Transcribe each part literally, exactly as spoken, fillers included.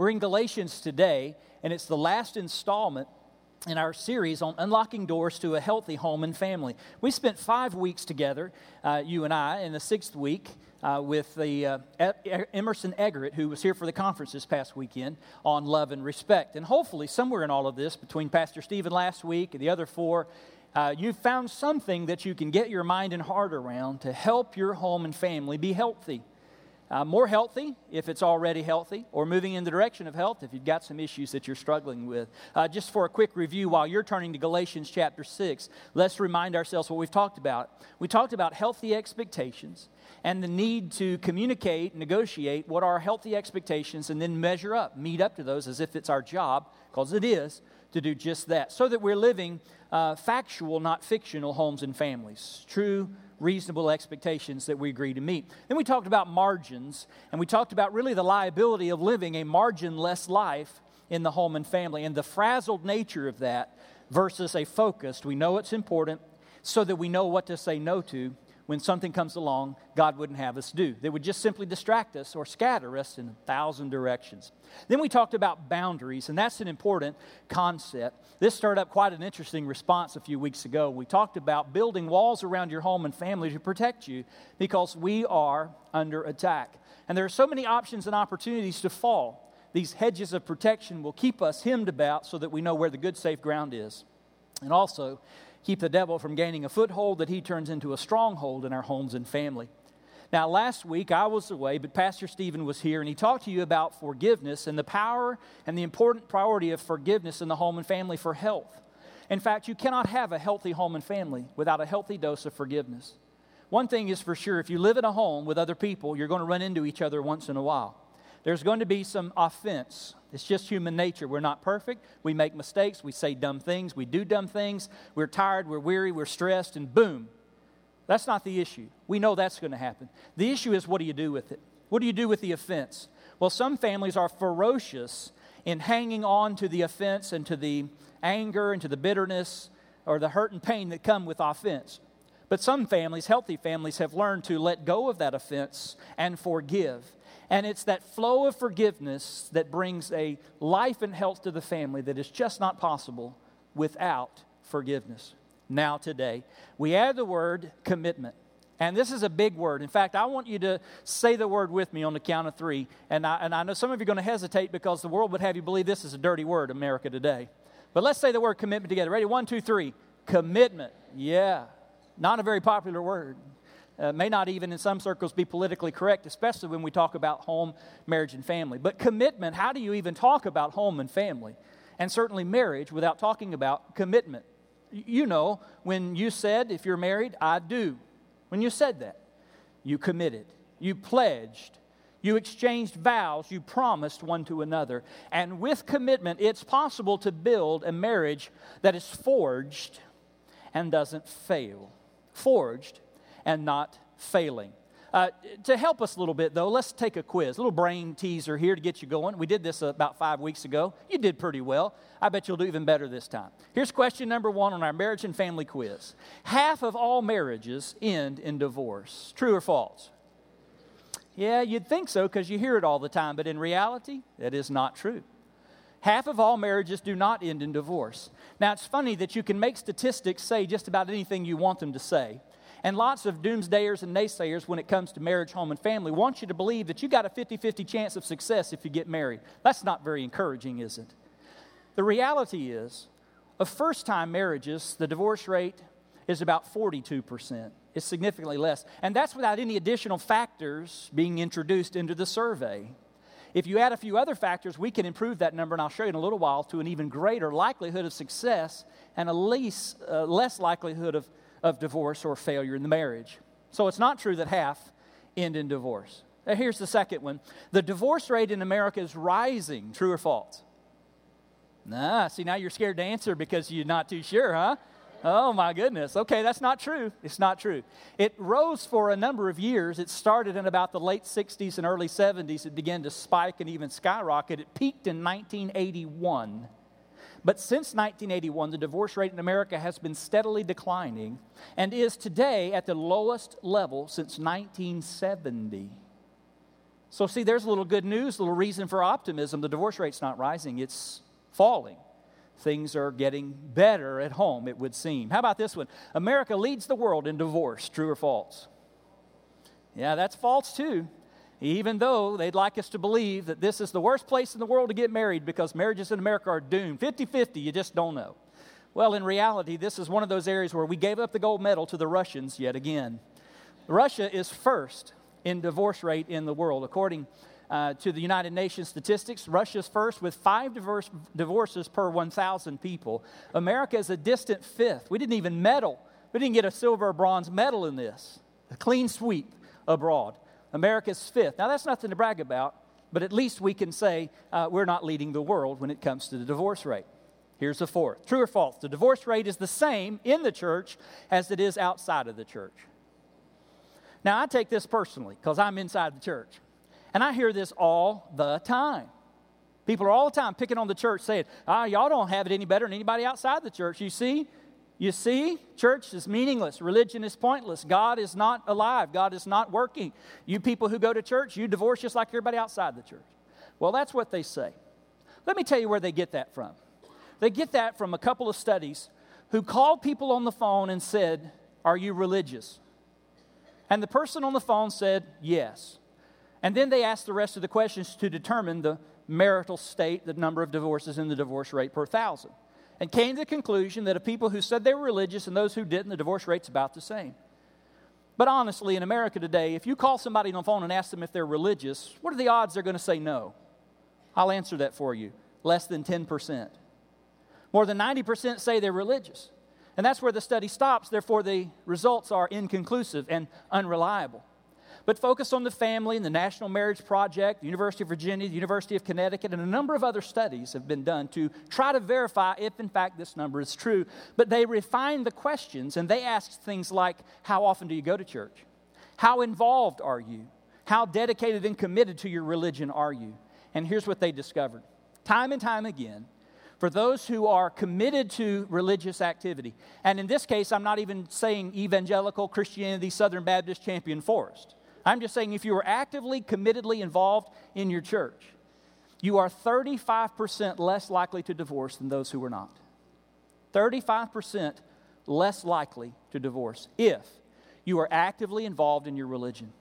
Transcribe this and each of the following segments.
We're in Galatians today, and it's the last installment in our series on unlocking doors to a healthy home and family. We spent five weeks together, uh, you and I, in the sixth week uh, with the uh, Emerson Eggert, who was here for the conference this past weekend, on love and respect. And hopefully, somewhere in all of this, between Pastor Stephen last week and the other four, uh, you've found something that you can get your mind and heart around to help your home and family be healthy. Uh, more healthy if it's already healthy, or moving in the direction of health if you've got some issues that you're struggling with. Uh, just for a quick review, while you're turning to Galatians chapter six, let's remind ourselves what we've talked about. We talked about healthy expectations and the need to communicate, negotiate what are healthy expectations, and then measure up, meet up to those as if it's our job, because it is, to do just that, so that we're living uh, factual, not fictional homes and families. True, reasonable expectations that we agree to meet. Then we talked about margins, and we talked about really the liability of living a margin-less life in the home and family, and the frazzled nature of that versus a focused. We know it's important so that we know what to say no to when something comes along God wouldn't have us do. That would just simply distract us or scatter us in a thousand directions. Then we talked about boundaries, and that's an important concept. This stirred up quite an interesting response a few weeks ago. We talked about building walls around your home and family to protect you because we are under attack. And there are so many options and opportunities to fall. These hedges of protection will keep us hemmed about so that we know where the good, safe ground is. And also, keep the devil from gaining a foothold that he turns into a stronghold in our homes and family. Now, last week I was away, but Pastor Stephen was here, and he talked to you about forgiveness and the power and the important priority of forgiveness in the home and family for health. In fact, you cannot have a healthy home and family without a healthy dose of forgiveness. One thing is for sure, if you live in a home with other people, you're going to run into each other once in a while. There's going to be some offense. It's just human nature. We're not perfect. We make mistakes. We say dumb things. We do dumb things. We're tired. We're weary. We're stressed. And boom. That's not the issue. We know that's going to happen. The issue is, what do you do with it? What do you do with the offense? Well, some families are ferocious in hanging on to the offense and to the anger and to the bitterness or the hurt and pain that come with offense. But some families, healthy families, have learned to let go of that offense and forgive. And it's that flow of forgiveness that brings a life and health to the family that is just not possible without forgiveness. Now today, we add the word commitment. And this is a big word. In fact, I want you to say the word with me on the count of three. And I, and I know some of you are going to hesitate because the world would have you believe this is a dirty word, America today. But let's say the word commitment together. Ready? One, two, three. Commitment. Yeah. Not a very popular word. Uh, may not even in some circles be politically correct, especially when we talk about home, marriage, and family. But commitment, how do you even talk about home and family? And certainly marriage without talking about commitment. You know, when you said, if you're married, I do. When you said that, you committed. You pledged. You exchanged vows. You promised one to another. And with commitment, it's possible to build a marriage that is forged and doesn't fail. Forged and not failing. Uh, to help us a little bit, though, let's take a quiz. A little brain teaser here to get you going. We did this about five weeks ago. You did pretty well. I bet you'll do even better this time. Here's question number one on our marriage and family quiz. Half of all marriages end in divorce. True or false? Yeah, you'd think so because you hear it all the time, but in reality, that is not true. Half of all marriages do not end in divorce. Now, it's funny that you can make statistics say just about anything you want them to say. And lots of doomsdayers and naysayers when it comes to marriage, home, and family want you to believe that you got a fifty-fifty chance of success if you get married. That's not very encouraging, is it? The reality is, of first-time marriages, the divorce rate is about forty-two percent. It's significantly less. And that's without any additional factors being introduced into the survey. If you add a few other factors, we can improve that number, and I'll show you in a little while, to an even greater likelihood of success and a least, uh, less likelihood of of divorce or failure in the marriage. So it's not true that half end in divorce. Now here's the second one. The divorce rate in America is rising. True or false? Nah, see, now you're scared to answer because you're not too sure, huh? Oh, my goodness. Okay, that's not true. It's not true. It rose for a number of years. It started in about the late sixties and early seventies. It began to spike and even skyrocket. It peaked in nineteen eighty-one. But since nineteen eighty-one, the divorce rate in America has been steadily declining and is today at the lowest level since nineteen seventy. So see, there's a little good news, a little reason for optimism. The divorce rate's not rising, it's falling. Things are getting better at home, it would seem. How about this one? America leads the world in divorce, true or false? Yeah, that's false too. Even though they'd like us to believe that this is the worst place in the world to get married because marriages in America are doomed. fifty-fifty, you just don't know. Well, in reality, this is one of those areas where we gave up the gold medal to the Russians yet again. Russia is first in divorce rate in the world. According uh, to the United Nations statistics, Russia's first with five divorce, divorces per one thousand people. America is a distant fifth. We didn't even medal. We didn't get a silver or bronze medal in this. A clean sweep abroad. America's fifth. Now, that's nothing to brag about, but at least we can say uh, we're not leading the world when it comes to the divorce rate. Here's the fourth. True or false? The divorce rate is the same in the church as it is outside of the church. Now, I take this personally because I'm inside the church, and I hear this all the time. People are all the time picking on the church saying, ah, y'all don't have it any better than anybody outside the church. You see? You see, church is meaningless. Religion is pointless. God is not alive. God is not working. You people who go to church, you divorce just like everybody outside the church. Well, that's what they say. Let me tell you where they get that from. They get that from a couple of studies who called people on the phone and said, are you religious? And the person on the phone said, yes. And then they asked the rest of the questions to determine the marital state, the number of divorces and the divorce rate per thousand. And came to the conclusion that of people who said they were religious and those who didn't, the divorce rate's about the same. But honestly, in America today, if you call somebody on the phone and ask them if they're religious, what are the odds they're going to say no? I'll answer that for you. Less than ten percent. More than ninety percent say they're religious. And that's where the study stops. Therefore, the results are inconclusive and unreliable. But focus on the family and the National Marriage Project, the University of Virginia, the University of Connecticut, and a number of other studies have been done to try to verify if, in fact, this number is true. But they refine the questions, and they ask things like, how often do you go to church? How involved are you? How dedicated and committed to your religion are you? And here's what they discovered. Time and time again, for those who are committed to religious activity, and in this case, I'm not even saying evangelical Christianity, Southern Baptist, Champion Forest. I'm just saying if you are actively, committedly involved in your church, you are thirty-five percent less likely to divorce than those who are not. thirty-five percent less likely to divorce if you are actively involved in your religion.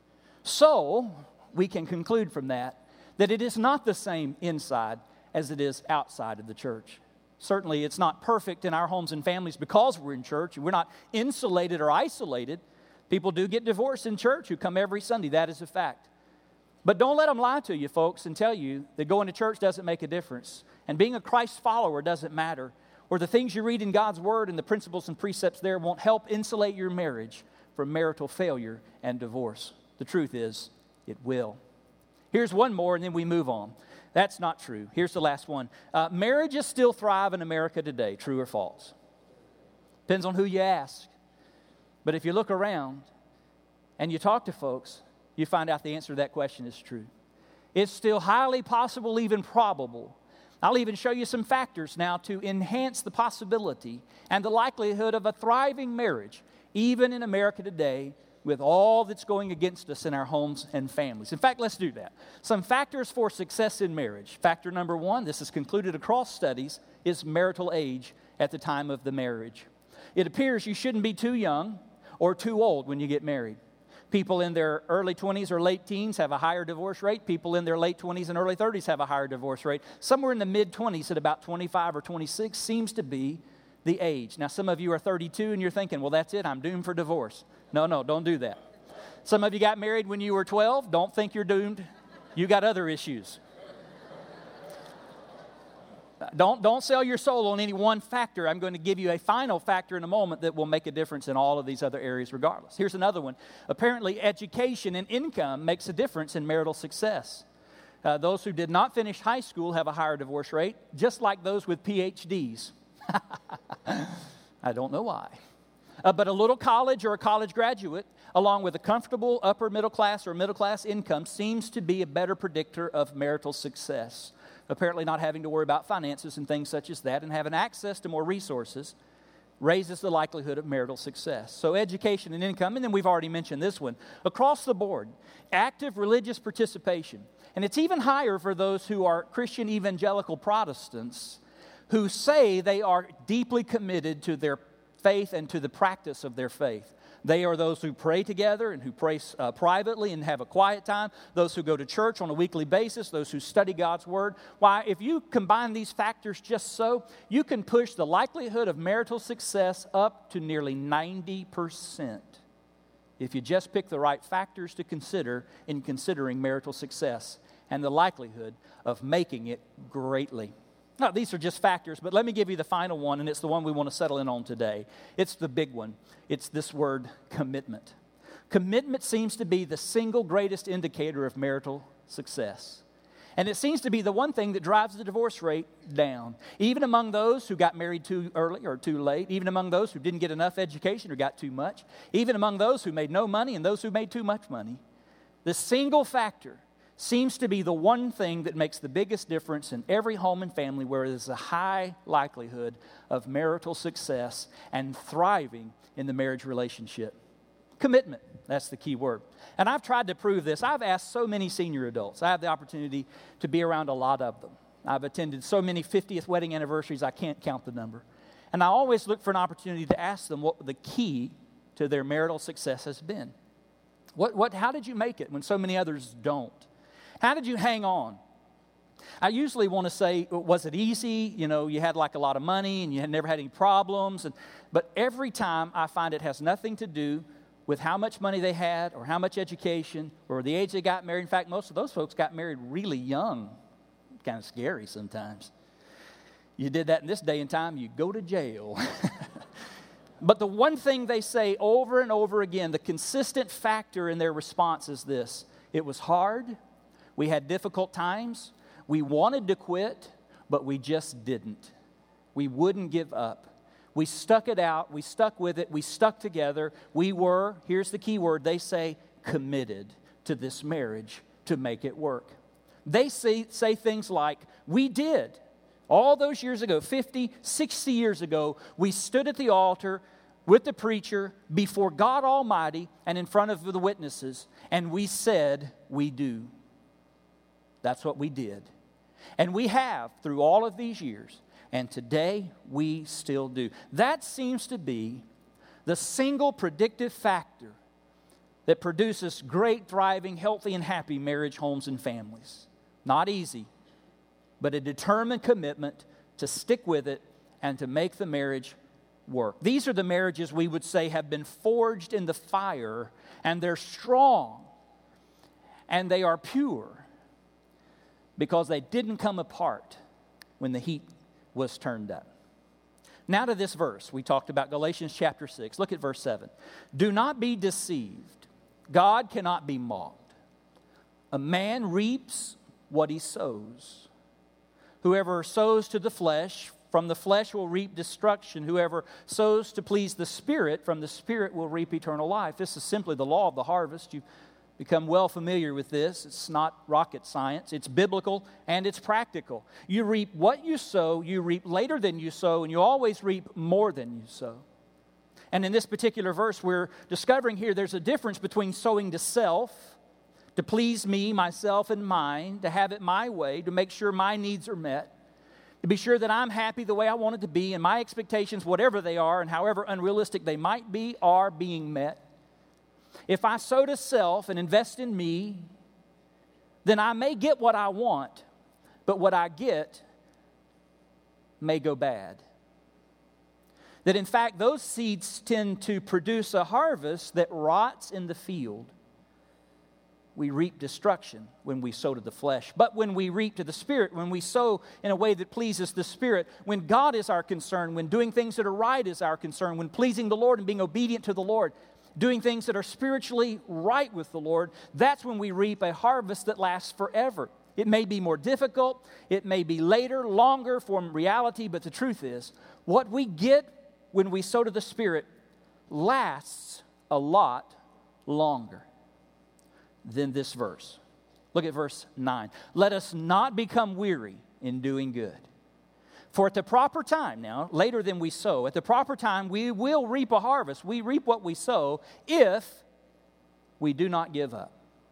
So, we can conclude from that that it is not the same inside as it is outside of the church. Certainly, it's not perfect in our homes and families because we're in church. We're not insulated or isolated. People do get divorced in church who come every Sunday. That is a fact. But don't let them lie to you, folks, and tell you that going to church doesn't make a difference. And being a Christ follower doesn't matter. Or the things you read in God's Word and the principles and precepts there won't help insulate your marriage from marital failure and divorce. The truth is, it will. Here's one more, and then we move on. That's not true. Here's the last one. Uh, marriages still thrive in America today, true or false? Depends on who you ask. But if you look around and you talk to folks, you find out the answer to that question is true. It's still highly possible, even probable. I'll even show you some factors now to enhance the possibility and the likelihood of a thriving marriage, even in America today, with all that's going against us in our homes and families. In fact, let's do that. Some factors for success in marriage. Factor number one, this is concluded across studies, is marital age at the time of the marriage. It appears you shouldn't be too young or too old when you get married. People in their early twenties or late teens have a higher divorce rate. People in their late twenties and early thirties have a higher divorce rate. Somewhere in the mid-twenties at about twenty-five or twenty-six seems to be the age. Now, some of you are thirty-two and you're thinking, well, that's it, I'm doomed for divorce. No, no, don't do that. Some of you got married when you were twelve. Don't think you're doomed. You got other issues. Don't, don't sell your soul on any one factor. I'm going to give you a final factor in a moment that will make a difference in all of these other areas regardless. Here's another one. Apparently, education and income makes a difference in marital success. Uh, those who did not finish high school have a higher divorce rate, just like those with P H Ds. I don't know why. Uh, but a little college or a college graduate, along with a comfortable upper middle class or middle class income, seems to be a better predictor of marital success. Apparently not having to worry about finances and things such as that and having access to more resources raises the likelihood of marital success. So education and income, and then we've already mentioned this one. Across the board, active religious participation. And it's even higher for those who are Christian evangelical Protestants who say they are deeply committed to their faith and to the practice of their faith. They are those who pray together and who pray uh, privately and have a quiet time, those who go to church on a weekly basis, those who study God's Word. Why, if you combine these factors just so, you can push the likelihood of marital success up to nearly ninety percent if you just pick the right factors to consider in considering marital success and the likelihood of making it greatly. Now, these are just factors, but let me give you the final one, and it's the one we want to settle in on today. It's the big one. It's this word, commitment. Commitment seems to be the single greatest indicator of marital success. And it seems to be the one thing that drives the divorce rate down. Even among those who got married too early or too late, even among those who didn't get enough education or got too much, even among those who made no money and those who made too much money, the single factor seems to be the one thing that makes the biggest difference in every home and family where there's a high likelihood of marital success and thriving in the marriage relationship. Commitment, that's the key word. And I've tried to prove this. I've asked so many senior adults. I have the opportunity to be around a lot of them. I've attended so many fiftieth wedding anniversaries, I can't count the number. And I always look for an opportunity to ask them what the key to their marital success has been. What, what, how did you make it when so many others don't? How did you hang on? I usually want to say, was it easy? You know, you had like a lot of money and you had never had any problems. And, but every time I find it has nothing to do with how much money they had or how much education or the age they got married. In fact, most of those folks got married really young. Kind of scary sometimes. You did that in this day and time, you go to jail. But the one thing they say over and over again, the consistent factor in their response is this: it was hard. We had difficult times. We wanted to quit, but we just didn't. We wouldn't give up. We stuck it out. We stuck with it. We stuck together. We were, here's the key word, they say, committed to this marriage to make it work. They say, say things like, we did. All those years ago, fifty, sixty years ago, we stood at the altar with the preacher before God Almighty and in front of the witnesses, and we said, we do. That's what we did. And we have through all of these years. And today, we still do. That seems to be the single predictive factor that produces great, thriving, healthy, and happy marriage, homes, and families. Not easy, but a determined commitment to stick with it and to make the marriage work. These are the marriages we would say have been forged in the fire, and they're strong, and they are pure, because they didn't come apart when the heat was turned up. Now to this verse. We talked about Galatians chapter six. Look at verse seven. Do not be deceived. God cannot be mocked. A man reaps what he sows. Whoever sows to the flesh, from the flesh will reap destruction. Whoever sows to please the Spirit, from the Spirit will reap eternal life. This is simply the law of the harvest. You become well familiar with this. It's not rocket science. It's biblical and it's practical. You reap what you sow, you reap later than you sow, and you always reap more than you sow. And in this particular verse, we're discovering here there's a difference between sowing to self, to please me, myself, and mine, to have it my way, to make sure my needs are met, to be sure that I'm happy the way I want it to be, and my expectations, whatever they are, and however unrealistic they might be, are being met. If I sow to self and invest in me, then I may get what I want, but what I get may go bad. That in fact, those seeds tend to produce a harvest that rots in the field. We reap destruction when we sow to the flesh. But when we reap to the Spirit, when we sow in a way that pleases the Spirit, when God is our concern, when doing things that are right is our concern, when pleasing the Lord and being obedient to the Lord, doing things that are spiritually right with the Lord, that's when we reap a harvest that lasts forever. It may be more difficult, it may be later, longer from reality, but the truth is, what we get when we sow to the Spirit lasts a lot longer than this verse. Look at verse nine. Let us not become weary in doing good, For at the proper time now, later than we sow, at the proper time we will reap a harvest. We reap what we sow if we do not give up.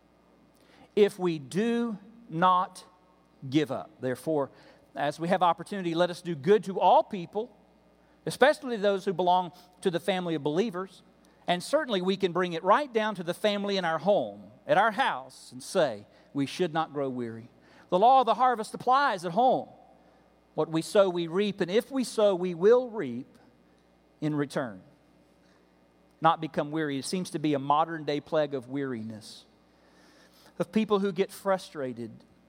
If we do not give up. Therefore, as we have opportunity, let us do good to all people, especially those who belong to the family of believers. And certainly we can bring it right down to the family in our home, at our house, and say, we should not grow weary. The law of the harvest applies at home. What we sow, we reap, and if we sow, we will reap in return. Not become weary. It seems to be a modern-day plague of weariness, of people who get frustrated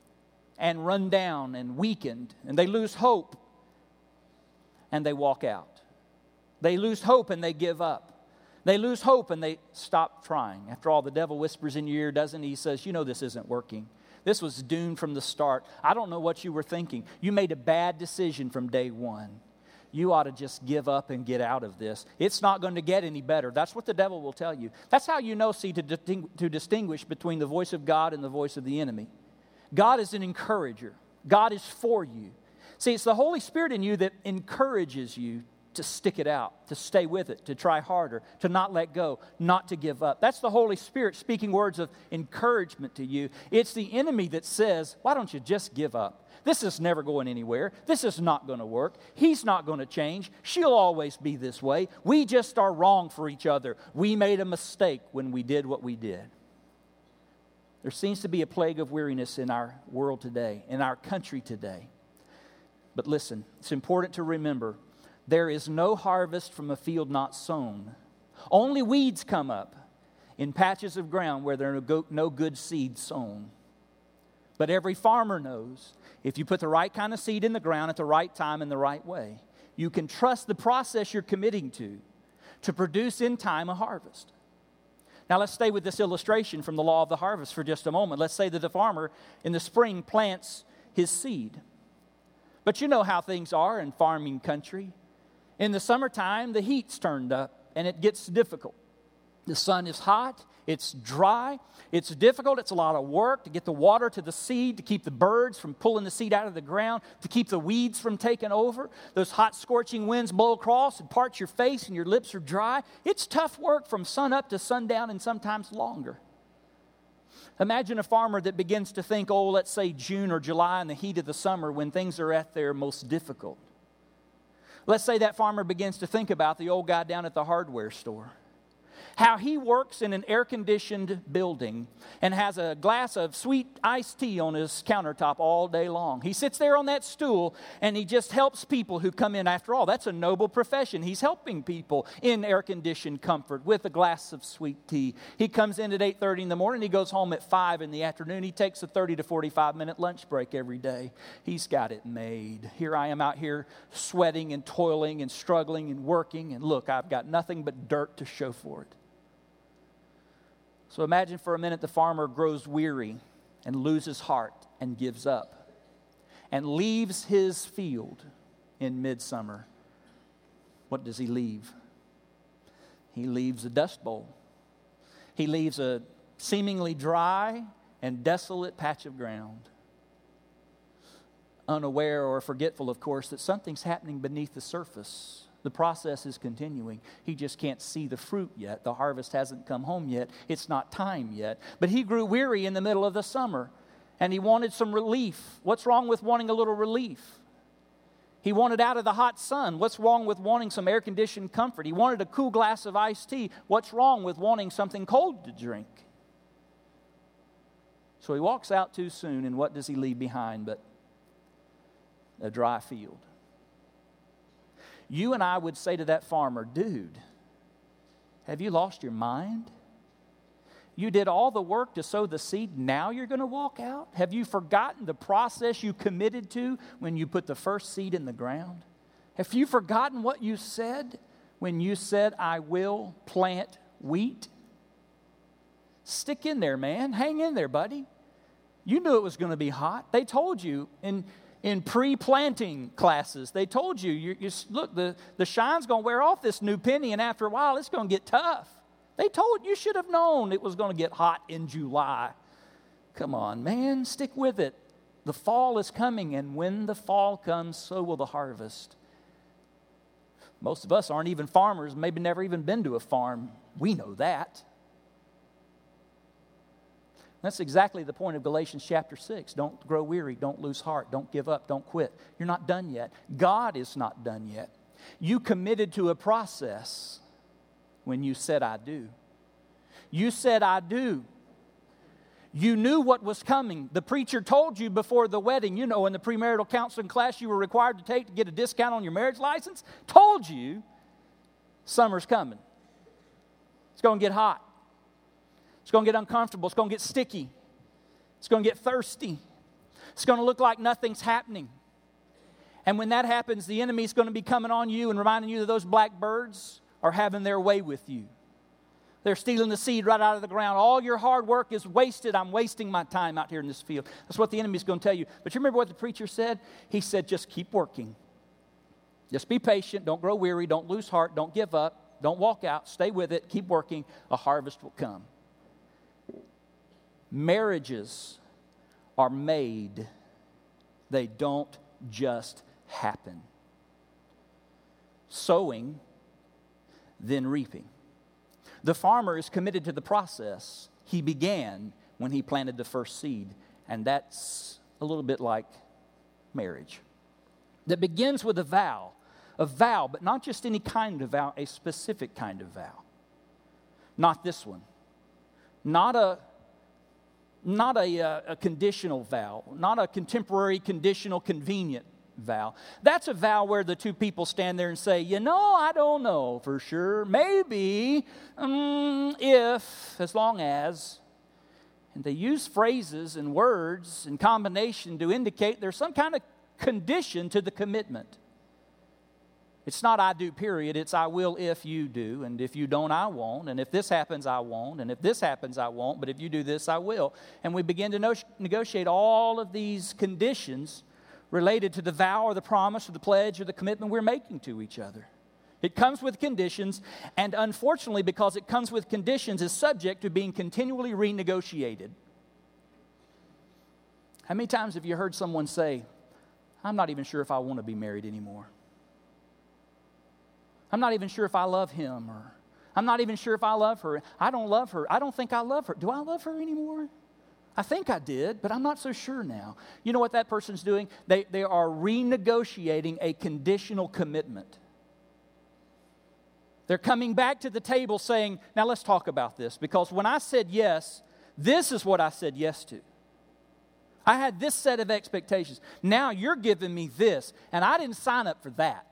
and run down and weakened, and they lose hope, and they walk out. They lose hope, and they give up. They lose hope, and they stop trying. After all, the devil whispers in your ear, doesn't he? He says, you know this isn't working. This was doomed from the start. I don't know what you were thinking. You made a bad decision from day one. You ought to just give up and get out of this. It's not going to get any better. That's what the devil will tell you. That's how you know, see, to, distingu- to distinguish between the voice of God and the voice of the enemy. God is an encourager. God is for you. See, it's the Holy Spirit in you that encourages you to stick it out, to stay with it, to try harder, to not let go, not to give up. That's the Holy Spirit speaking words of encouragement to you. It's the enemy that says, why don't you just give up? This is never going anywhere. This is not going to work. He's not going to change. She'll always be this way. We just are wrong for each other. We made a mistake when we did what we did. There seems to be a plague of weariness in our world today, in our country today. But listen, it's important to remember, there is no harvest from a field not sown. Only weeds come up in patches of ground where there are no good seed sown. But every farmer knows if you put the right kind of seed in the ground at the right time in the right way, you can trust the process you're committing to, to produce in time a harvest. Now let's stay with this illustration from the law of the harvest for just a moment. Let's say that the farmer in the spring plants his seed. But you know how things are in farming country. In the summertime, the heat's turned up and it gets difficult. The sun is hot, it's dry, it's difficult, it's a lot of work to get the water to the seed, to keep the birds from pulling the seed out of the ground, to keep the weeds from taking over. Those hot scorching winds blow across and parch your face and your lips are dry. It's tough work from sun up to sundown and sometimes longer. Imagine a farmer that begins to think, oh, let's say June or July in the heat of the summer when things are at their most difficult. Let's say that farmer begins to think about the old guy down at the hardware store. How he works in an air-conditioned building and has a glass of sweet iced tea on his countertop all day long. He sits there on that stool and he just helps people who come in. After all, that's a noble profession. He's helping people in air-conditioned comfort with a glass of sweet tea. He comes in at eight thirty in the morning. He goes home at five in the afternoon. He takes a thirty to forty-five minute lunch break every day. He's got it made. Here I am out here sweating and toiling and struggling and working. And look, I've got nothing but dirt to show for it. So imagine for a minute the farmer grows weary and loses heart and gives up and leaves his field in midsummer. What does he leave? He leaves a dust bowl. He leaves a seemingly dry and desolate patch of ground. Unaware or forgetful, of course, that something's happening beneath the surface. The process is continuing. He just can't see the fruit yet. The harvest hasn't come home yet. It's not time yet. But he grew weary in the middle of the summer, and he wanted some relief. What's wrong with wanting a little relief? He wanted out of the hot sun. What's wrong with wanting some air-conditioned comfort? He wanted a cool glass of iced tea. What's wrong with wanting something cold to drink? So he walks out too soon, and what does he leave behind but a dry field? You and I would say to that farmer, dude, have you lost your mind? You did all the work to sow the seed. Now you're going to walk out? Have you forgotten the process you committed to when you put the first seed in the ground? Have you forgotten what you said when you said, I will plant wheat? Stick in there, man. Hang in there, buddy. You knew it was going to be hot. They told you in In pre-planting classes, they told you, you, you look, the, the shine's going to wear off this new penny, and after a while, it's going to get tough. They told you, should have known it was going to get hot in July. Come on, man, stick with it. The fall is coming, and when the fall comes, so will the harvest. Most of us aren't even farmers, maybe never even been to a farm. We know that. That's exactly the point of Galatians chapter six. Don't grow weary, don't lose heart, don't give up, don't quit. You're not done yet. God is not done yet. You committed to a process when you said, I do. You said, I do. You knew what was coming. The preacher told you before the wedding, you know, in the premarital counseling class you were required to take to get a discount on your marriage license, told you summer's coming. It's going to get hot. It's going to get uncomfortable. It's going to get sticky. It's going to get thirsty. It's going to look like nothing's happening. And when that happens, the enemy's going to be coming on you and reminding you that those blackbirds are having their way with you. They're stealing the seed right out of the ground. All your hard work is wasted. I'm wasting my time out here in this field. That's what the enemy's going to tell you. But you remember what the preacher said? He said, just keep working. Just be patient. Don't grow weary. Don't lose heart. Don't give up. Don't walk out. Stay with it. Keep working. A harvest will come. Marriages are made. They don't just happen. Sowing, then reaping. The farmer is committed to the process he began when he planted the first seed. And that's a little bit like marriage. That begins with a vow. A vow, but not just any kind of vow, a specific kind of vow. Not this one. Not a, not a, a, a conditional vow. Not a contemporary, conditional, convenient vow. That's a vow where the two people stand there and say, you know, I don't know for sure. Maybe, um, if, as long as. And they use phrases and words in combination to indicate there's some kind of condition to the commitment. It's not I do, period. It's I will if you do. And if you don't, I won't. And if this happens, I won't. And if this happens, I won't. But if you do this, I will. And we begin to no- negotiate all of these conditions related to the vow or the promise or the pledge or the commitment we're making to each other. It comes with conditions, and unfortunately, because it comes with conditions, is subject to being continually renegotiated. How many times have you heard someone say, I'm not even sure if I want to be married anymore? I'm not even sure if I love him, or I'm not even sure if I love her. I don't love her. I don't think I love her. Do I love her anymore? I think I did, but I'm not so sure now. You know what that person's doing? They, they are renegotiating a conditional commitment. They're coming back to the table saying, now let's talk about this, because when I said yes, this is what I said yes to. I had this set of expectations. Now you're giving me this, and I didn't sign up for that.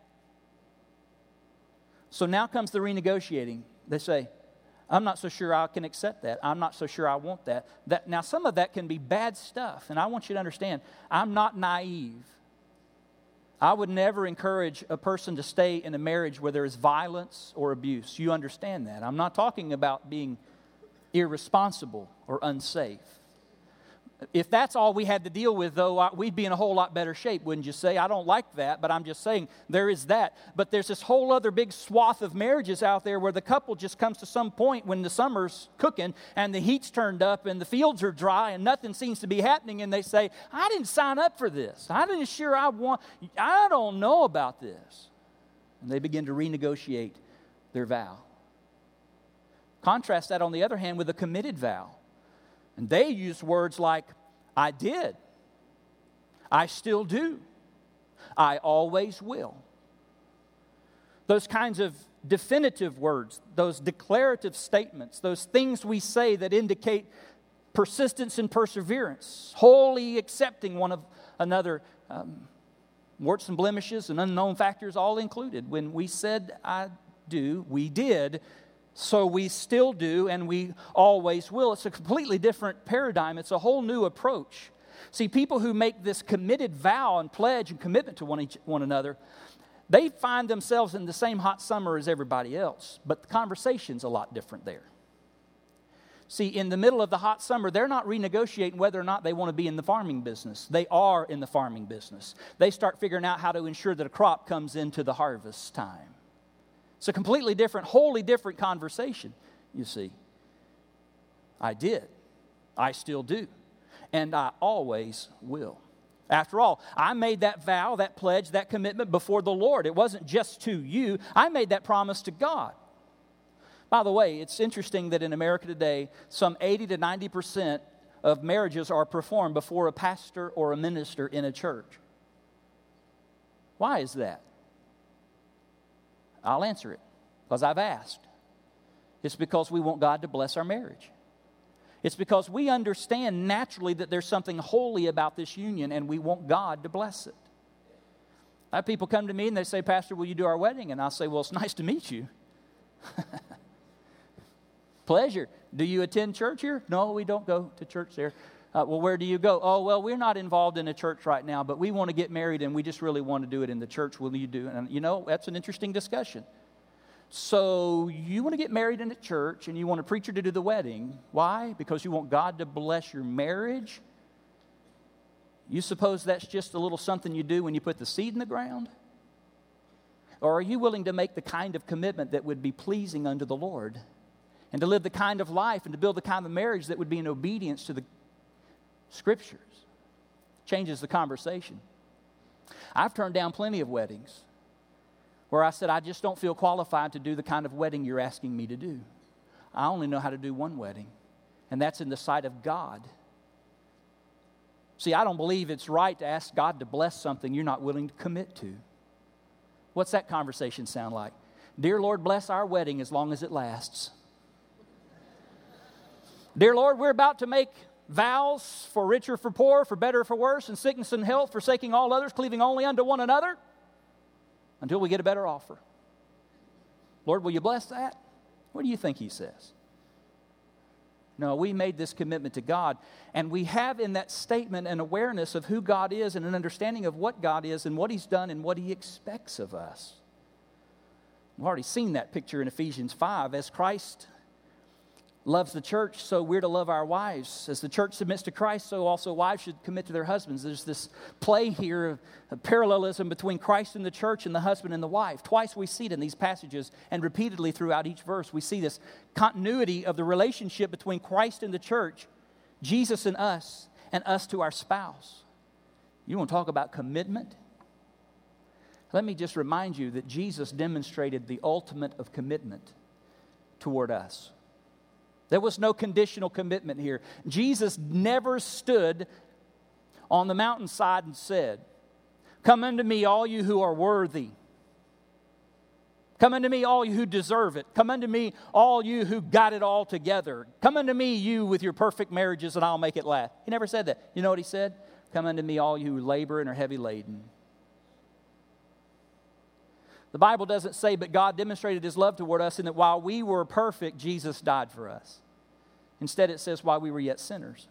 So now comes the renegotiating. They say, I'm not so sure I can accept that. I'm not so sure I want that. That now, some of that can be bad stuff, and I want you to understand, I'm not naive. I would never encourage a person to stay in a marriage where there is violence or abuse. You understand that. I'm not talking about being irresponsible or unsafe. If that's all we had to deal with, though, we'd be in a whole lot better shape, wouldn't you say? I don't like that, but I'm just saying there is that. But there's this whole other big swath of marriages out there where the couple just comes to some point when the summer's cooking and the heat's turned up and the fields are dry and nothing seems to be happening, and they say, I didn't sign up for this. I didn't sure I want, I don't know about this. And they begin to renegotiate their vow. Contrast that, on the other hand, with a committed vow. And they use words like, I did, I still do, I always will. Those kinds of definitive words, those declarative statements, those things we say that indicate persistence and perseverance, wholly accepting one of another, um, warts and blemishes and unknown factors all included. When we said I do, we did. So we still do, and we always will. It's a completely different paradigm. It's a whole new approach. See, people who make this committed vow and pledge and commitment to one, each, one another, they find themselves in the same hot summer as everybody else, but the conversation's a lot different there. See, in the middle of the hot summer, they're not renegotiating whether or not they want to be in the farming business. They are in the farming business. They start figuring out how to ensure that a crop comes into the harvest time. It's a completely different, wholly different conversation, you see. I did. I still do. And I always will. After all, I made that vow, that pledge, that commitment before the Lord. It wasn't just to you. I made that promise to God. By the way, it's interesting that in America today, some eighty to ninety percent of marriages are performed before a pastor or a minister in a church. Why is that? I'll answer it, because I've asked. It's because we want God to bless our marriage. It's because we understand naturally that there's something holy about this union, and we want God to bless it. I have people come to me and they say, Pastor, will you do our wedding? And I'll say, well, it's nice to meet you. Pleasure. Do you attend church here? No, we don't go to church there. Uh, well, where do you go? Oh, well, we're not involved in a church right now, but we want to get married, and we just really want to do it in the church. Will you do it? And, you know, that's an interesting discussion. So you want to get married in a church, and you want a preacher to do the wedding. Why? Because you want God to bless your marriage? You suppose that's just a little something you do when you put the seed in the ground? Or are you willing to make the kind of commitment that would be pleasing unto the Lord? And to live the kind of life and to build the kind of marriage that would be in obedience to the Scriptures? Changes the conversation. I've turned down plenty of weddings where I said, I just don't feel qualified to do the kind of wedding you're asking me to do. I only know how to do one wedding, and that's in the sight of God. See, I don't believe it's right to ask God to bless something you're not willing to commit to. What's that conversation sound like? Dear Lord, bless our wedding as long as it lasts. Dear Lord, we're about to make vows for richer, for poor, for better, for worse, in sickness and health, forsaking all others, cleaving only unto one another, until we get a better offer. Lord, will you bless that? What do you think he says? No, we made this commitment to God, and we have in that statement an awareness of who God is and an understanding of what God is and what he's done and what he expects of us. We've already seen that picture in Ephesians five. As Christ loves the church, so we're to love our wives. As the church submits to Christ, so also wives should commit to their husbands. There's this play here of, of parallelism between Christ and the church and the husband and the wife. Twice we see it in these passages, and repeatedly throughout each verse, we see this continuity of the relationship between Christ and the church, Jesus and us, and us to our spouse. You want to talk about commitment? Let me just remind you that Jesus demonstrated the ultimate of commitment toward us. There was no conditional commitment here. Jesus never stood on the mountainside and said, come unto me, all you who are worthy. Come unto me, all you who deserve it. Come unto me, all you who got it all together. Come unto me, you with your perfect marriages, and I'll make it last. He never said that. You know what he said? Come unto me, all you who labor and are heavy laden. The Bible doesn't say, but God demonstrated his love toward us in that while we were perfect, Jesus died for us. Instead, it says, while we were yet sinners.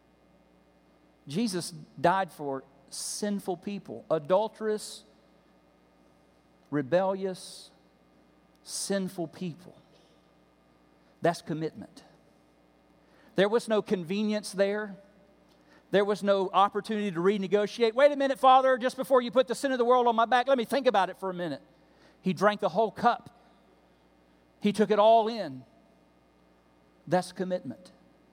Jesus died for sinful people, adulterous, rebellious, sinful people. That's commitment. There was no convenience there. There was no opportunity to renegotiate. Wait a minute, Father, just before you put the sin of the world on my back, let me think about it for a minute. He drank the whole cup. He took it all in. That's commitment.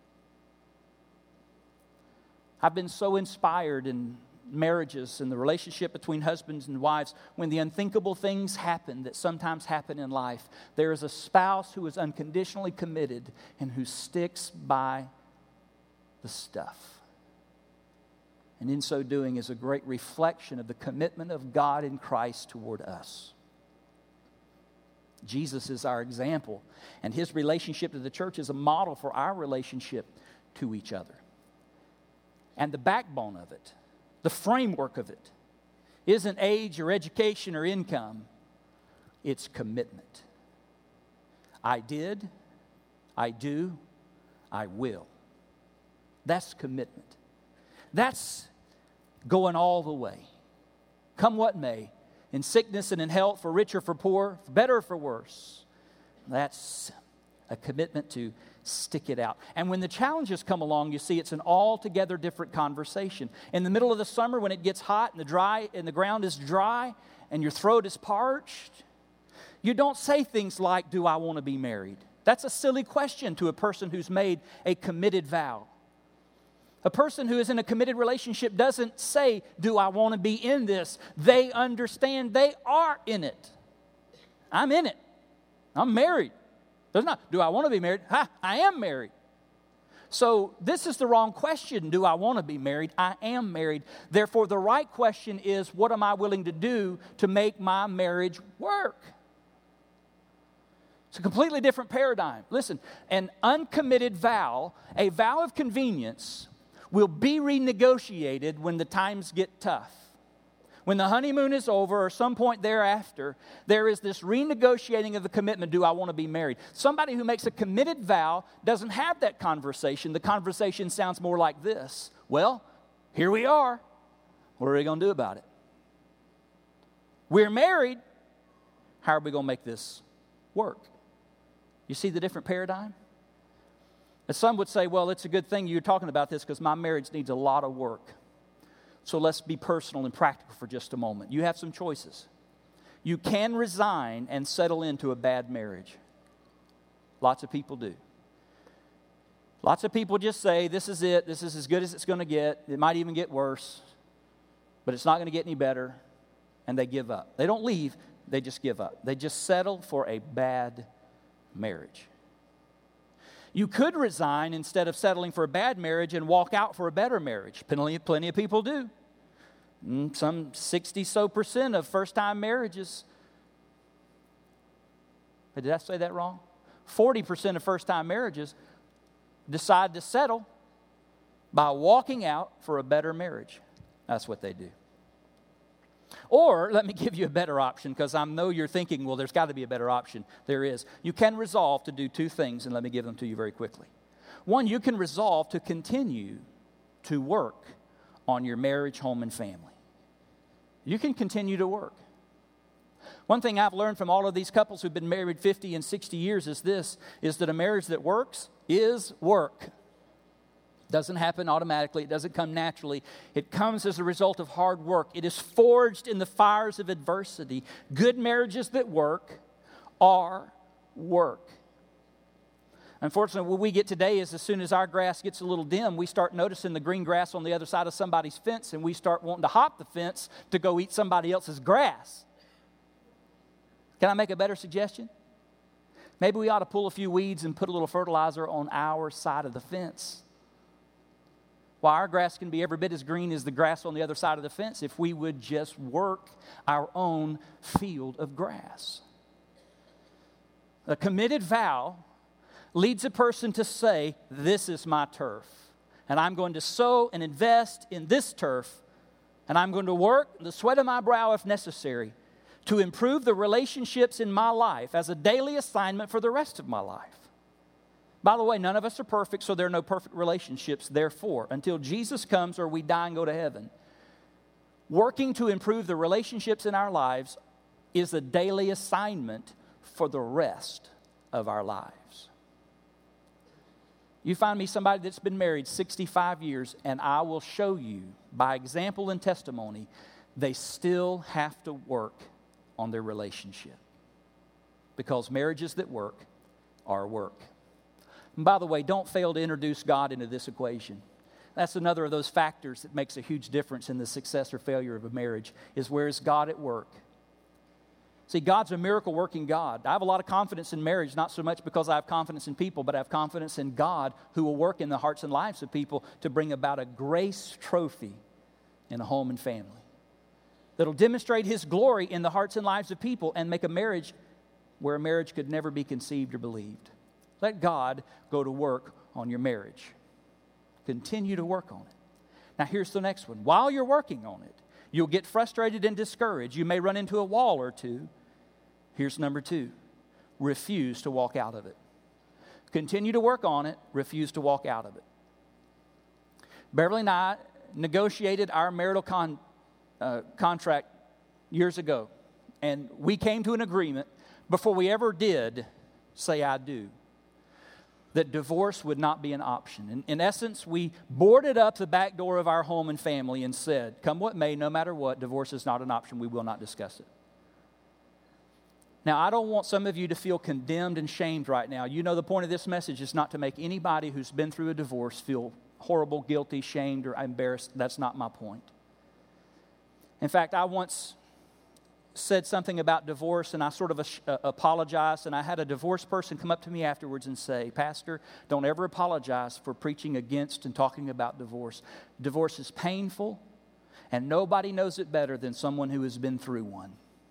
I've been so inspired in marriages and the relationship between husbands and wives when the unthinkable things happen that sometimes happen in life. There is a spouse who is unconditionally committed and who sticks by the stuff. And in so doing is a great reflection of the commitment of God in Christ toward us. Jesus is our example, and his relationship to the church is a model for our relationship to each other. And the backbone of it, the framework of it, isn't age or education or income. It's commitment. I did, I do, I will. That's commitment. That's going all the way. Come what may. In sickness and in health, for richer, for poor, for better, or for worse. That's a commitment to stick it out. And when the challenges come along, you see it's an altogether different conversation. In the middle of the summer, when it gets hot and the dry and the ground is dry and your throat is parched, you don't say things like, do I want to be married? That's a silly question to a person who's made a committed vow. A person who is in a committed relationship doesn't say, do I want to be in this? They understand they are in it. I'm in it. I'm married. There's not, do I want to be married? Ha, I am married. So this is the wrong question. Do I want to be married? I am married. Therefore, the right question is, what am I willing to do to make my marriage work? It's a completely different paradigm. Listen, an uncommitted vow, a vow of convenience, will be renegotiated when the times get tough. When the honeymoon is over or some point thereafter, there is this renegotiating of the commitment. Do I want to be married? Somebody who makes a committed vow doesn't have that conversation. The conversation sounds more like this. Well, here we are. What are we going to do about it? We're married. How are we going to make this work? You see the different paradigm? And some would say, well, it's a good thing you're talking about this because my marriage needs a lot of work. So let's be personal and practical for just a moment. You have some choices. You can resign and settle into a bad marriage. Lots of people do. Lots of people just say, this is it. This is as good as it's going to get. It might even get worse. But it's not going to get any better. And they give up. They don't leave. They just give up. They just settle for a bad marriage. You could resign instead of settling for a bad marriage and walk out for a better marriage. Plenty, plenty of people do. Some sixty so percent of first-time marriages. Did I say that wrong? forty percent of first-time marriages decide to settle by walking out for a better marriage. That's what they do. Or, let me give you a better option, because I know you're thinking, well, there's got to be a better option. There is. You can resolve to do two things, and let me give them to you very quickly. One, you can resolve to continue to work on your marriage, home, and family. You can continue to work. One thing I've learned from all of these couples who've been married fifty and sixty years is this, is that a marriage that works is work. Doesn't happen automatically. It doesn't come naturally. It comes as a result of hard work. It is forged in the fires of adversity. Good marriages that work are work. Unfortunately, what we get today is as soon as our grass gets a little dim, we start noticing the green grass on the other side of somebody's fence, and we start wanting to hop the fence to go eat somebody else's grass. Can I make a better suggestion? Maybe we ought to pull a few weeds and put a little fertilizer on our side of the fence. While our grass can be every bit as green as the grass on the other side of the fence, if we would just work our own field of grass. A committed vow leads a person to say, this is my turf, and I'm going to sow and invest in this turf, and I'm going to work the sweat of my brow if necessary to improve the relationships in my life as a daily assignment for the rest of my life. By the way, none of us are perfect, so there are no perfect relationships, therefore, until Jesus comes or we die and go to heaven. Working to improve the relationships in our lives is a daily assignment for the rest of our lives. You find me somebody that's been married sixty-five years, and I will show you by example and testimony, they still have to work on their relationship. Because marriages that work are work. And by the way, don't fail to introduce God into this equation. That's another of those factors that makes a huge difference in the success or failure of a marriage, is where is God at work? See, God's a miracle-working God. I have a lot of confidence in marriage, not so much because I have confidence in people, but I have confidence in God who will work in the hearts and lives of people to bring about a grace trophy in a home and family that'll demonstrate His glory in the hearts and lives of people and make a marriage where a marriage could never be conceived or believed. Let God go to work on your marriage. Continue to work on it. Now here's the next one. While you're working on it, you'll get frustrated and discouraged. You may run into a wall or two. Here's number two. Refuse to walk out of it. Continue to work on it. Refuse to walk out of it. Beverly and I negotiated our marital con, uh, contract years ago. And we came to an agreement before we ever did say I do, that divorce would not be an option. In, in essence, we boarded up the back door of our home and family and said, come what may, no matter what, divorce is not an option. We will not discuss it. Now, I don't want some of you to feel condemned and shamed right now. You know the point of this message is not to make anybody who's been through a divorce feel horrible, guilty, shamed, or embarrassed. That's not my point. In fact, I once said something about divorce, and I sort of uh, apologized, and I had a divorced person come up to me afterwards and say, Pastor, don't ever apologize for preaching against and talking about divorce. Divorce is painful, and nobody knows it better than someone who has been through one.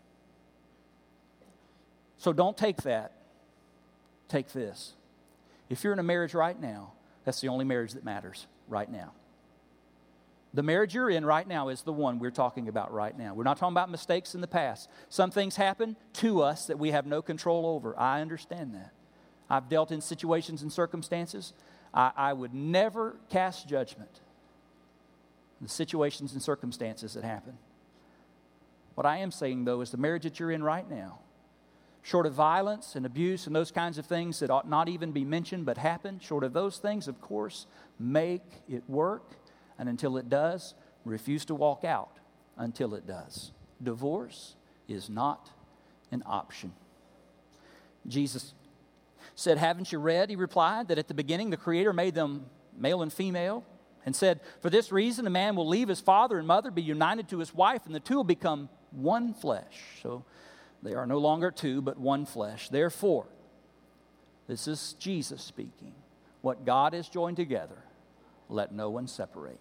So don't take that. Take this. If you're in a marriage right now, that's the only marriage that matters right now. The marriage you're in right now is the one we're talking about right now. We're not talking about mistakes in the past. Some things happen to us that we have no control over. I understand that. I've dealt in situations and circumstances. I, I would never cast judgment on the situations and circumstances that happen. What I am saying, though, is the marriage that you're in right now, short of violence and abuse and those kinds of things that ought not even be mentioned but happen, short of those things, of course, make it work. And until it does, refuse to walk out until it does. Divorce is not an option. Jesus said, haven't you read, he replied, that at the beginning the Creator made them male and female, and said, for this reason a man will leave his father and mother, be united to his wife, and the two will become one flesh. So they are no longer two, but one flesh. Therefore, this is Jesus speaking, what God has joined together, let no one separate.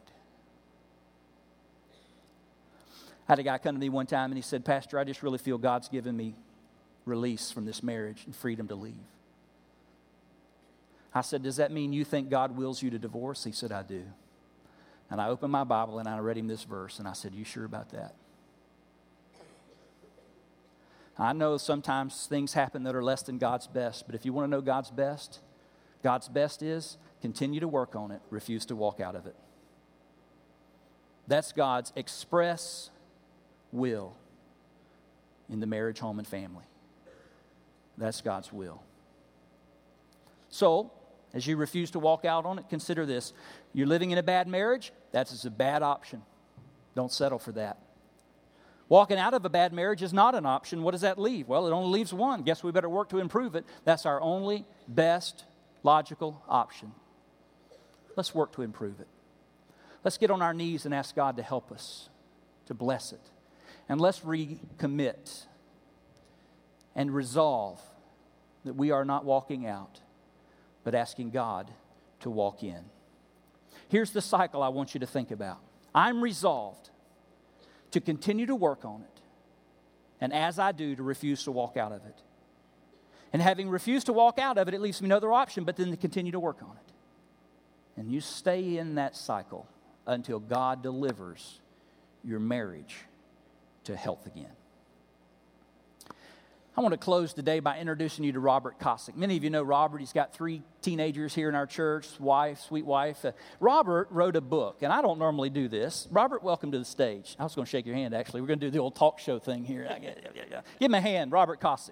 I had a guy come to me one time and he said, Pastor, I just really feel God's given me release from this marriage and freedom to leave. I said, does that mean you think God wills you to divorce? He said, I do. And I opened my Bible and I read him this verse and I said, you sure about that? I know sometimes things happen that are less than God's best, but if you want to know God's best, God's best is continue to work on it, refuse to walk out of it. That's God's express will in the marriage, home, and family. That's God's will. So, as you refuse to walk out on it, consider this. You're living in a bad marriage, that's a bad option. Don't settle for that. Walking out of a bad marriage is not an option. What does that leave? Well, it only leaves one. Guess we better work to improve it. That's our only best logical option. Let's work to improve it. Let's get on our knees and ask God to help us, to bless it. And let's recommit and resolve that we are not walking out, but asking God to walk in. Here's the cycle I want you to think about. I'm resolved to continue to work on it, and as I do, to refuse to walk out of it. And having refused to walk out of it, it leaves me no other option but then to continue to work on it. And you stay in that cycle until God delivers your marriage to health again. I want to close today by introducing you to Robert Kosick. Many of you know Robert. He's got three teenagers here in our church, wife, sweet wife. Uh, Robert wrote a book, and I don't normally do this. Robert, welcome to the stage. I was going to shake your hand, actually. We're going to do the old talk show thing here. Give him a hand, Robert Kosick.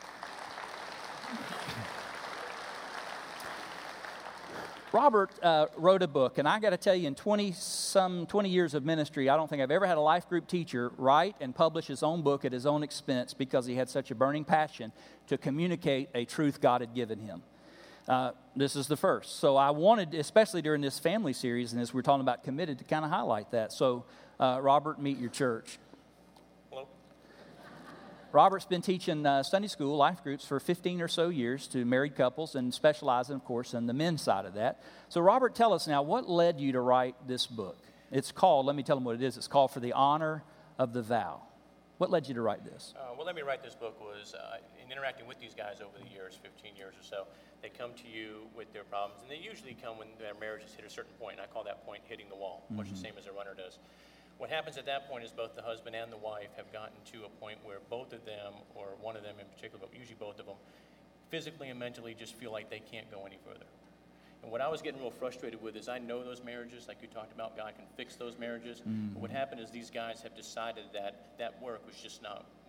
Robert uh, wrote a book, and I got to tell you, in twenty some twenty years of ministry, I don't think I've ever had a life group teacher write and publish his own book at his own expense because he had such a burning passion to communicate a truth God had given him. Uh, this is the first. So I wanted, especially during this family series, and as we're talking about committed, to kind of highlight that. So, uh, Robert, meet your church. Hello. Robert's been teaching uh, Sunday school life groups for fifteen or so years to married couples and specializing, of course, in the men's side of that. So, Robert, tell us now, what led you to write this book? It's called, let me tell them what it is, it's called For the Honor of the Vow. What led you to write this? Uh, what led me to write this book was uh, in interacting with these guys over the years, fifteen years or so, they come to you with their problems, and they usually come when their marriage has hit a certain point, and I call that point hitting the wall, much mm-hmm. the same as a runner does. What happens at that point is both the husband and the wife have gotten to a point where both of them, or one of them in particular, but usually both of them, physically and mentally just feel like they can't go any further. And what I was getting real frustrated with is I know those marriages, like you talked about, God can fix those marriages. Mm-hmm. But what happened is these guys have decided that that work was just not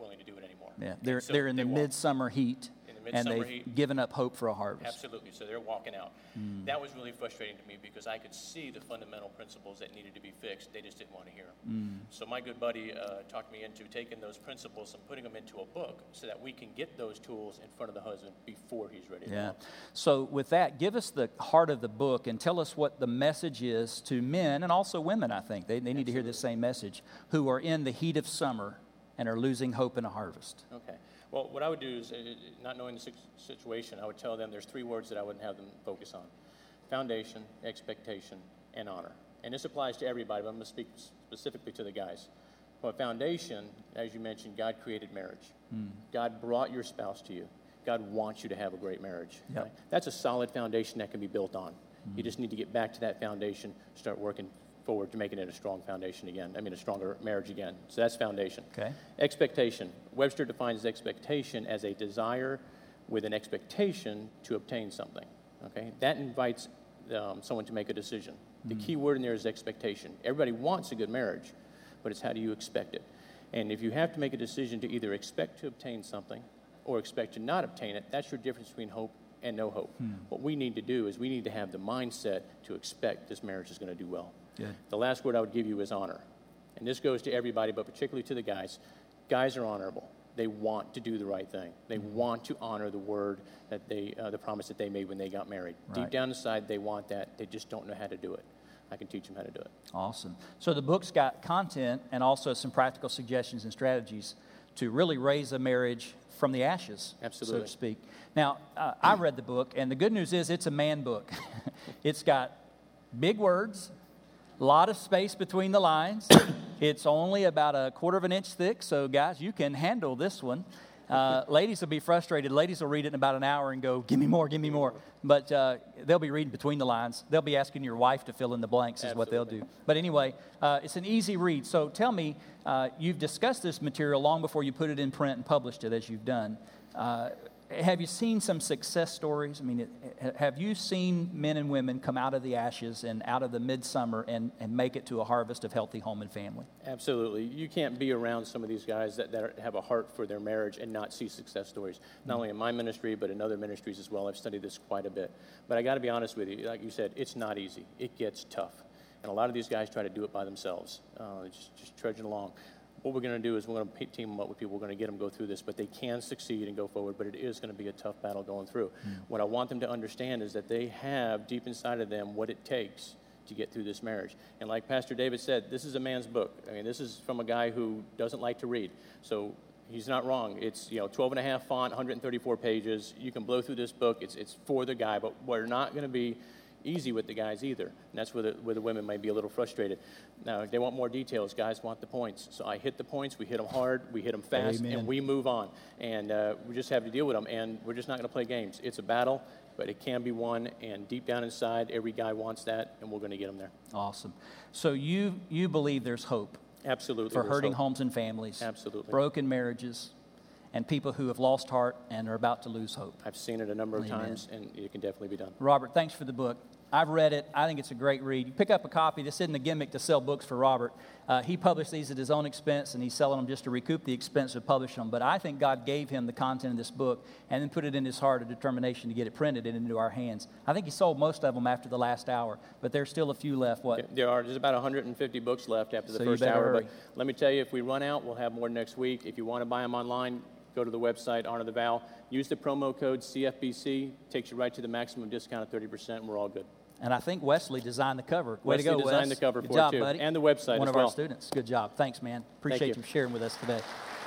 willing to do it anymore. Yeah, they're, so they're in they the walk. midsummer heat. In the And midsummer they've heat. given up hope for a harvest. Absolutely. So they're walking out. Mm. That was really frustrating to me because I could see the fundamental principles that needed to be fixed. They just didn't want to hear them. Mm. So my good buddy uh, talked me into taking those principles and putting them into a book so that we can get those tools in front of the husband before he's ready to Yeah. walk. So with that, give us the heart of the book and tell us what the message is to men and also women, I think. They, they need Absolutely. to hear the same message, who are in the heat of summer and are losing hope in a harvest. Okay. Well, what I would do is, uh, not knowing the situation, I would tell them there's three words that I wouldn't have them focus on. Foundation, expectation, and honor. And this applies to everybody, but I'm going to speak specifically to the guys. Well, foundation, as you mentioned, God created marriage. Mm. God brought your spouse to you. God wants you to have a great marriage. Yep. Right? That's a solid foundation that can be built on. Mm. You just need to get back to that foundation, start working forward to making it a strong foundation again. I mean, a stronger marriage again. So that's foundation. Okay. Expectation. Webster defines expectation as a desire with an expectation to obtain something. Okay. That invites um, someone to make a decision. The mm. key word in there is expectation. Everybody wants a good marriage, but it's how do you expect it? And if you have to make a decision to either expect to obtain something or expect to not obtain it, that's your difference between hope and no hope. Mm. What we need to do is we need to have the mindset to expect this marriage is going to do well. Good. The last word I would give you is honor. And this goes to everybody, but particularly to the guys. Guys are honorable. They want to do the right thing. They mm-hmm. want to honor the word that they, uh, the promise that they made when they got married. Right. Deep down inside, they want that. They just don't know how to do it. I can teach them how to do it. Awesome. So the book's got content and also some practical suggestions and strategies to really raise a marriage from the ashes, Absolutely. so to speak. Now, uh, I read the book, and the good news is it's a man book. It's got big words, a lot of space between the lines. It's only about a quarter of an inch thick, so guys, you can handle this one. Uh, ladies will be frustrated. Ladies will read it in about an hour and go, give me more, give me more. But uh, they'll be reading between the lines. They'll be asking your wife to fill in the blanks is Absolutely. what they'll do. But anyway, uh, it's an easy read. So tell me, uh, you've discussed this material long before you put it in print and published it, as you've done. Uh, have you seen some success stories? I mean, it, have you seen men and women come out of the ashes and out of the midsummer and, and make it to a harvest of healthy home and family? Absolutely. You can't be around some of these guys that, that have a heart for their marriage and not see success stories. Not only in my ministry, but in other ministries as well. I've studied this quite a bit. But I got to be honest with you. Like you said, it's not easy. It gets tough. And a lot of these guys try to do it by themselves, uh, just, just trudging along. What we're going to do is we're going to team them up with people. We're going to get them to go through this, but they can succeed and go forward, but it is going to be a tough battle going through. Mm. What I want them to understand is that they have deep inside of them what it takes to get through this marriage. And like Pastor David said, this is a man's book. I mean, this is from a guy who doesn't like to read. So he's not wrong. It's, you know, twelve and a half font, one hundred thirty-four pages. You can blow through this book. It's, it's for the guy, but we're not going to be easy with the guys either. And that's where the, where the women might be a little frustrated. Now, they want more details. Guys want the points. So I hit the points. We hit them hard. We hit them fast. Amen. And we move on. And uh, we just have to deal with them. And we're just not going to play games. It's a battle, but it can be won. And deep down inside, every guy wants that, and we're going to get them there. Awesome. So you you believe there's hope. Absolutely. For hurting hope. homes and families. Absolutely. Broken marriages. And people who have lost heart and are about to lose hope. I've seen it a number of Amen. times, and it can definitely be done. Robert, thanks for the book. I've read it. I think it's a great read. You pick up a copy. This isn't a gimmick to sell books for Robert. Uh, he published these at his own expense, and he's selling them just to recoup the expense of publishing them. But I think God gave him the content of this book and then put it in his heart, a determination to get it printed and into our hands. I think he sold most of them after the last hour, but there's still a few left. What? There are. There's about one hundred fifty books left after the So you first better hour. hurry. But let me tell you, if we run out, we'll have more next week. If you want to buy them online, go to the website, Honor the Vow. Use the promo code C F B C. Takes you right to the maximum discount of thirty percent, and we're all good. And I think Wesley designed the cover. Way Wesley to go, Wes. designed the cover Good for job, it, too. buddy. And the website One as of well. our students. Good job. Thanks, man. Appreciate you. you sharing with us today.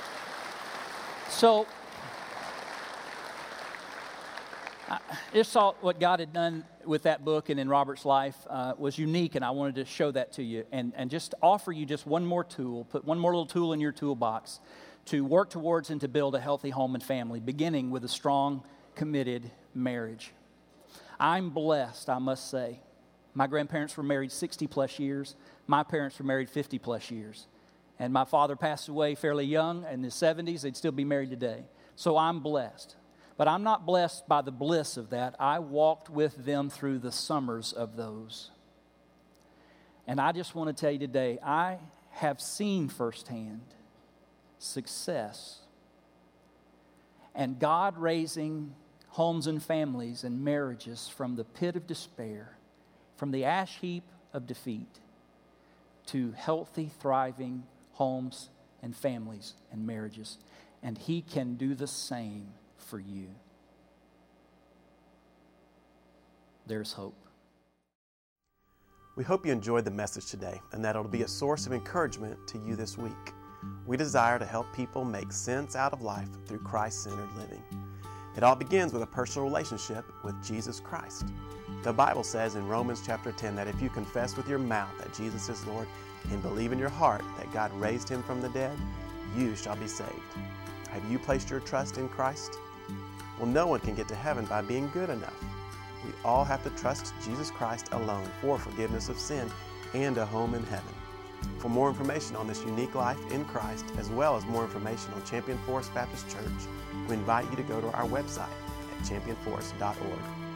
So, I just saw what God had done with that book and in Robert's life uh, was unique, and I wanted to show that to you and, and just offer you just one more tool, put one more little tool in your toolbox to work towards and to build a healthy home and family, beginning with a strong, committed marriage. I'm blessed, I must say. My grandparents were married sixty plus years. My parents were married fifty plus years. And my father passed away fairly young in his seventies. They'd still be married today. So I'm blessed. But I'm not blessed by the bliss of that. I walked with them through the summers of those. And I just want to tell you today, I have seen firsthand success and God raising homes and families and marriages from the pit of despair, from the ash heap of defeat, to healthy, thriving homes and families and marriages. And He can do the same for you. There's hope. We hope you enjoyed the message today and that it'll be a source of encouragement to you this week. We desire to help people make sense out of life through Christ-centered living. It all begins with a personal relationship with Jesus Christ. The Bible says in Romans chapter ten that if you confess with your mouth that Jesus is Lord and believe in your heart that God raised Him from the dead, you shall be saved. Have you placed your trust in Christ? Well, no one can get to heaven by being good enough. We all have to trust Jesus Christ alone for forgiveness of sin and a home in heaven. For more information on this unique life in Christ, as well as more information on Champion Forest Baptist Church, we invite you to go to our website at champion forest dot org.